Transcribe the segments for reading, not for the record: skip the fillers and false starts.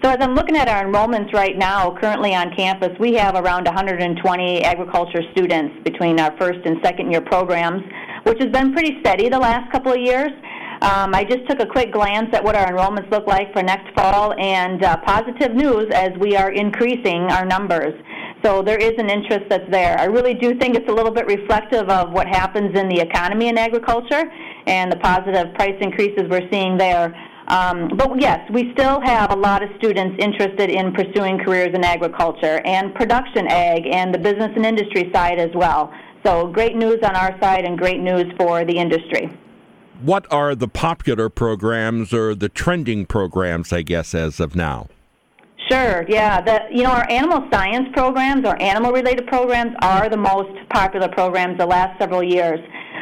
So as I'm looking at our enrollments right now, currently on campus, we have around 120 agriculture students between our first and second year programs, which has been pretty steady the last couple of years. I just took a quick glance at what our enrollments look like for next fall, and positive news as we are increasing our numbers. So there is an interest that's there. I really do think it's a little bit reflective of what happens in the economy in agriculture and the positive price increases we're seeing there. But yes, we still have a lot of students interested in pursuing careers in agriculture and production ag and the business and industry side as well. So great news on our side and great news for the industry. What are the popular programs or the trending programs, I guess, as of now? Sure, yeah. Our animal science programs or animal-related programs are the most popular programs the last several years.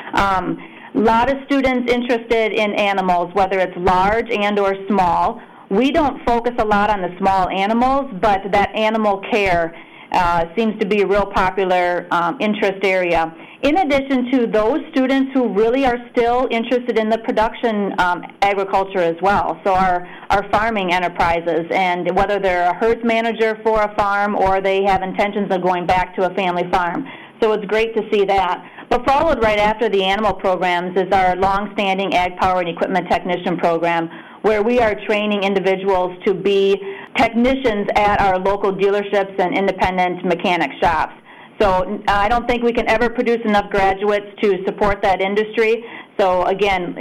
A lot of students interested in animals, whether it's large and or small. We don't focus a lot on the small animals, but that animal care seems to be a real popular interest area. In addition to those students who really are still interested in the production agriculture as well, so our farming enterprises, and whether they're a herds manager for a farm or they have intentions of going back to a family farm. So it's great to see that. But followed right after the animal programs is our long-standing Ag Power and Equipment Technician program, where we are training individuals to be technicians at our local dealerships and independent mechanic shops. So I don't think we can ever produce enough graduates to support that industry. So again,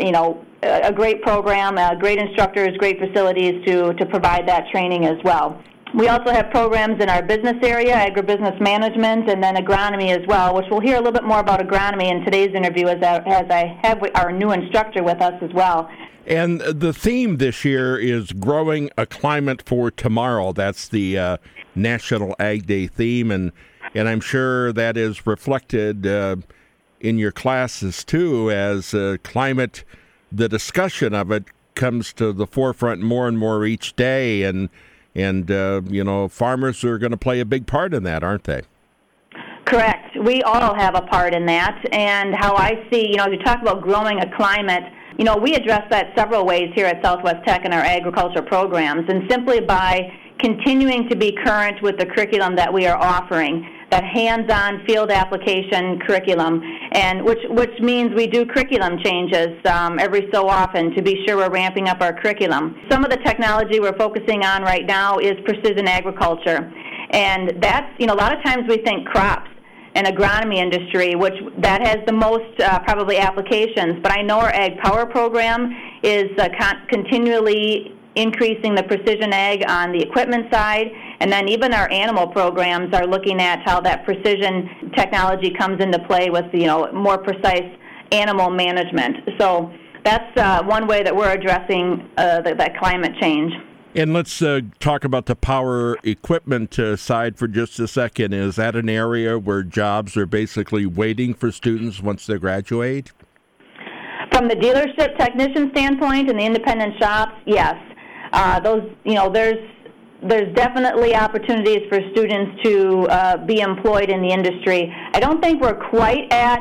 a great program, great instructors, great facilities to provide that training as well. We also have programs in our business area, agribusiness management, and then agronomy as well, which we'll hear a little bit more about agronomy in today's interview as I have our new instructor with us as well. And the theme this year is Growing a Climate for Tomorrow. That's the National Ag Day theme, and I'm sure that is reflected in your classes, too, as climate, the discussion of it comes to the forefront more and more each day, and farmers are going to play a big part in that, aren't they? Correct. We all have a part in that, and how I see, as you talk about growing a climate, we address that several ways here at Southwest Tech in our agriculture programs, and simply by continuing to be current with the curriculum that we are offering, that hands-on field application curriculum, and which means we do curriculum changes every so often to be sure we're ramping up our curriculum. Some of the technology we're focusing on right now is precision agriculture, and that's, a lot of times we think crops and agronomy industry, which that has the most probably applications, but I know our Ag Power program is continually increasing the precision ag on the equipment side, and then even our animal programs are looking at how that precision technology comes into play with more precise animal management. So that's one way that we're addressing that climate change. And let's talk about the power equipment side for just a second. Is that an area where jobs are basically waiting for students once they graduate? From the dealership technician standpoint and the independent shops, yes. There's definitely opportunities for students to be employed in the industry. I don't think we're quite at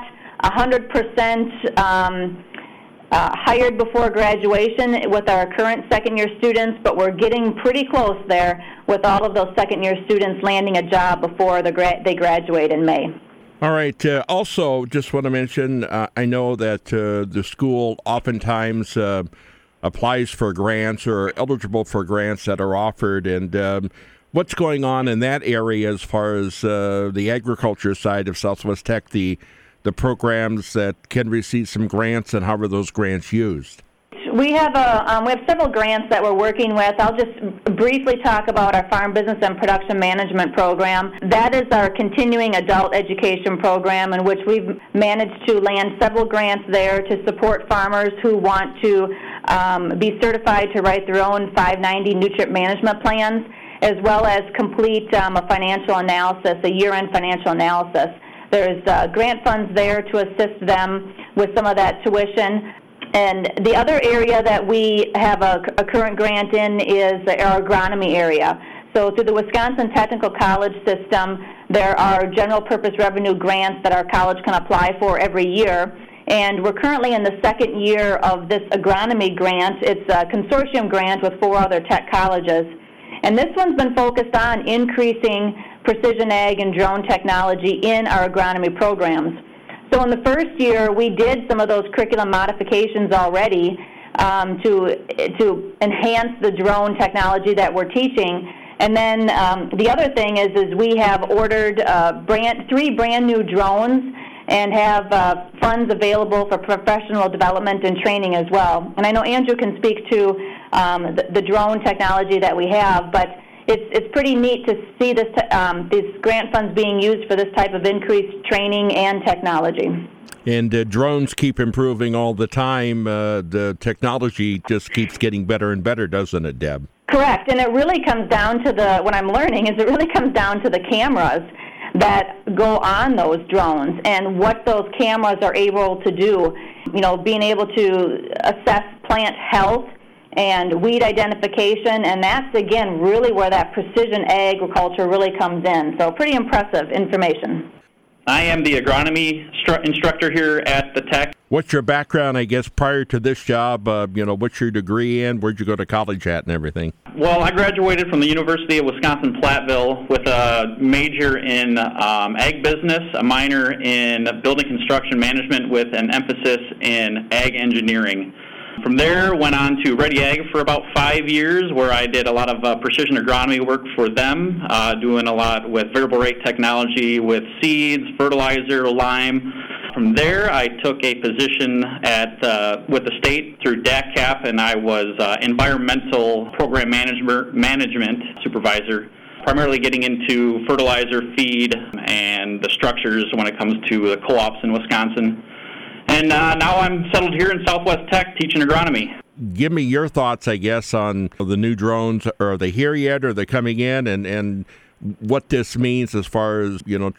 100% hired before graduation with our current second-year students, but we're getting pretty close there with all of those second-year students landing a job before they graduate in May. All right. Also, just want to mention, I know that the school oftentimes applies for grants or are eligible for grants that are offered, and what's going on in that area as far as the agriculture side of Southwest Tech, the programs that can receive some grants, and how are those grants used? We have several grants that we're working with. I'll just briefly talk about our Farm Business and Production Management program. That is our continuing adult education program in which we've managed to land several grants there to support farmers who want to be certified to write their own 590 nutrient management plans, as well as complete a financial analysis, a year-end financial analysis. There's grant funds there to assist them with some of that tuition. And the other area that we have a current grant in is our agronomy area. So through the Wisconsin Technical College system, there are general purpose revenue grants that our college can apply for every year. And we're currently in the second year of this agronomy grant. It's a consortium grant with 4 other tech colleges. And this one's been focused on increasing precision ag and drone technology in our agronomy programs. So in the first year, we did some of those curriculum modifications already to enhance the drone technology that we're teaching. And then the other thing is we have ordered 3 brand new drones and have funds available for professional development and training as well. And I know Andrew can speak to the drone technology that we have, but it's pretty neat to see these grant funds being used for this type of increased training and technology. And drones keep improving all the time. The technology just keeps getting better and better, doesn't it, Deb? Correct, and it really comes down to what I'm learning is it really comes down to the cameras that go on those drones and what those cameras are able to do. Being able to assess plant health and weed identification, and that's, again, really where that precision agriculture really comes in. So pretty impressive information. I am the agronomy instructor here at the Tech. What's your background, I guess, prior to this job? What's your degree in? Where'd you go to college at and everything? Well, I graduated from the University of Wisconsin-Platteville with a major in ag business, a minor in building construction management with an emphasis in ag engineering. From there, went on to Ready Ag for about 5 years, where I did a lot of precision agronomy work for them, doing a lot with variable rate technology with seeds, fertilizer, lime. From there, I took a position with the state through DACCAP, and I was environmental program management supervisor, primarily getting into fertilizer, feed, and the structures when it comes to the co-ops in Wisconsin. And now I'm settled here in Southwest Tech teaching agronomy. Give me your thoughts, I guess, on the new drones. Are they here yet? Are they coming in? And what this means as far as,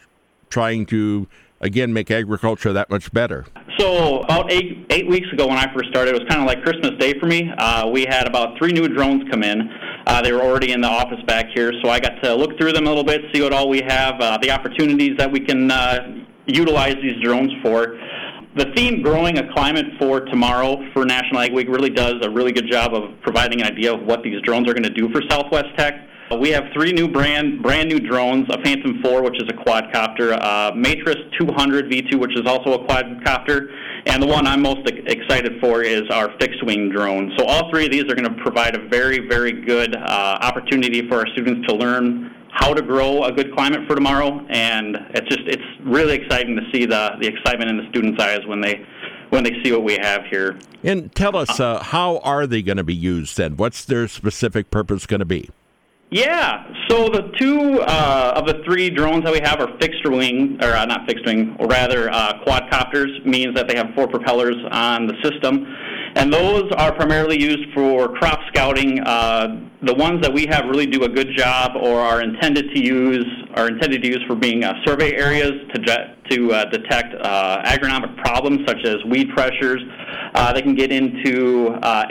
trying to, again, make agriculture that much better. So about eight weeks ago when I first started, it was kind of like Christmas Day for me. We had about 3 new drones come in. They were already in the office back here, so I got to look through them a little bit, see what all we have, the opportunities that we can utilize these drones for. The theme, Growing a Climate for Tomorrow, for National Ag Week really does a really good job of providing an idea of what these drones are going to do for Southwest Tech. We have 3 new brand new drones, a Phantom 4, which is a quadcopter, a Matris 200 V2, which is also a quadcopter, and the one I'm most excited for is our fixed-wing drone. So all 3 of these are going to provide a very, very good opportunity for our students to learn how to grow a good climate for tomorrow, and it's really exciting to see the excitement in the students' eyes when they see what we have here. And tell us, how are they going to be used then? What's their specific purpose going to be? Yeah, so the 2 of the 3 drones that we have are fixed wing, or not fixed wing, or rather quadcopters, means that they have 4 propellers on the system. And those are primarily used for crop scouting. The ones that we have really do a good job or are intended to use for being survey areas to detect agronomic problems such as weed pressures. They can get into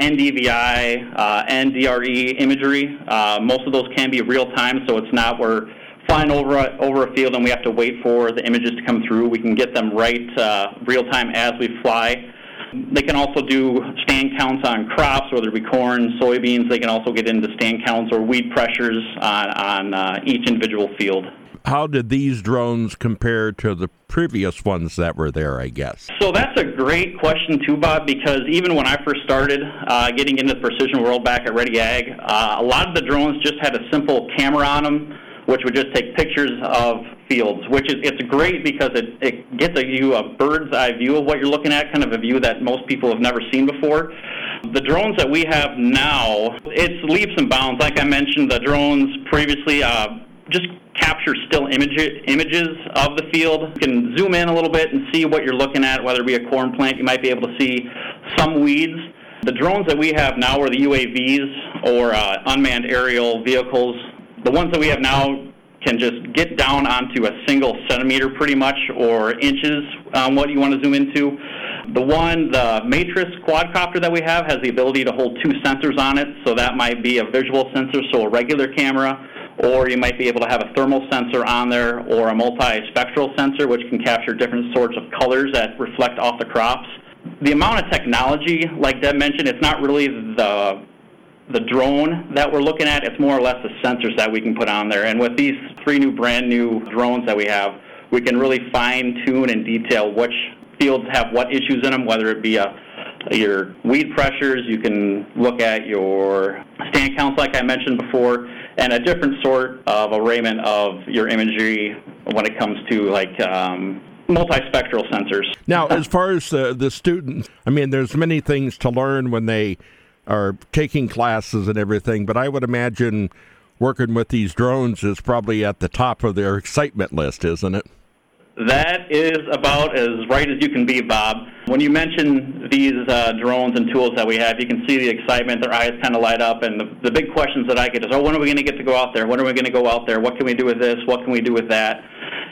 NDVI, NDRE imagery. Most of those can be real time, so it's not we're flying over a field and we have to wait for the images to come through. We can get them right real time as we fly. They can also do stand counts on crops, whether it be corn, soybeans. They can also get into stand counts or weed pressures on each individual field. How did these drones compare to the previous ones that were there, I guess? So that's a great question, too, Bob, because even when I first started getting into the precision world back at Ready Ag, a lot of the drones just had a simple camera on them, which would just take pictures of fields, it's great because it gets a bird's eye view of what you're looking at, kind of a view that most people have never seen before. The drones that we have now, it's leaps and bounds. Like I mentioned, the drones previously just capture still images of the field. You can zoom in a little bit and see what you're looking at, whether it be a corn plant. You might be able to see some weeds. The drones that we have now are the UAVs or unmanned aerial vehicles. The ones that we have now can just get down onto a single centimeter pretty much, or inches, what you want to zoom into. The Matris quadcopter that we have has the ability to hold 2 sensors on it, so that might be a visual sensor, so a regular camera, or you might be able to have a thermal sensor on there, or a multispectral sensor, which can capture different sorts of colors that reflect off the crops. The amount of technology, like Deb mentioned, it's not really the the drone that we're looking at. It's more or less the sensors that we can put on there. And with these 3 brand new drones that we have, we can really fine-tune and detail which fields have what issues in them, whether it be your weed pressures. You can look at your stand counts, like I mentioned before, and a different sort of arrayment of your imagery when it comes to multispectral sensors. Now, as far as the students, I mean, there's many things to learn when they are taking classes and everything, but I would imagine working with these drones is probably at the top of their excitement list, isn't it? That is about as right as you can be, Bob. When you mention these drones and tools that we have, you can see the excitement. Their eyes kind of light up, and the big questions that I get is, when are we going to get to go out there? When are we going to go out there? What can we do with this? What can we do with that?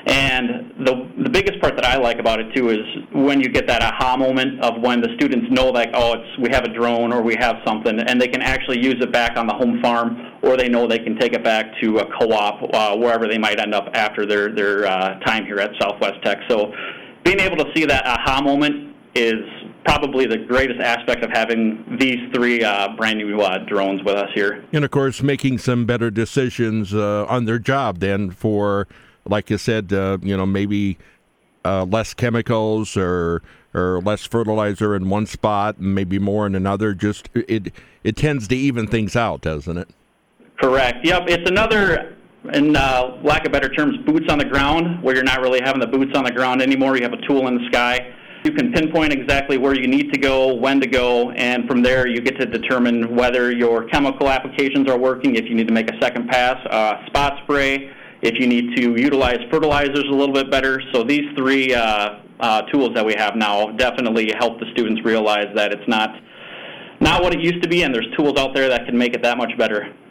And the biggest part that I like about it, too, is when you get that aha moment of when the students know, we have a drone or we have something, and they can actually use it back on the home farm, or they know they can take it back to a co-op, wherever they might end up after their time here at Southwest Tech. So being able to see that aha moment is probably the greatest aspect of having these 3 brand new drones with us here. And, of course, making some better decisions on their job then for, like you said, maybe less chemicals or less fertilizer in one spot and maybe more in another. Just it tends to even things out, doesn't it? Correct. Yep. It's another, in lack of better terms, boots on the ground, where you're not really having the boots on the ground anymore. You have a tool in the sky. You can pinpoint exactly where you need to go, when to go, and from there you get to determine whether your chemical applications are working, if you need to make a second pass, spot spray, if you need to utilize fertilizers a little bit better. So these 3 tools that we have now definitely help the students realize that it's not what it used to be, and there's tools out there that can make it that much better.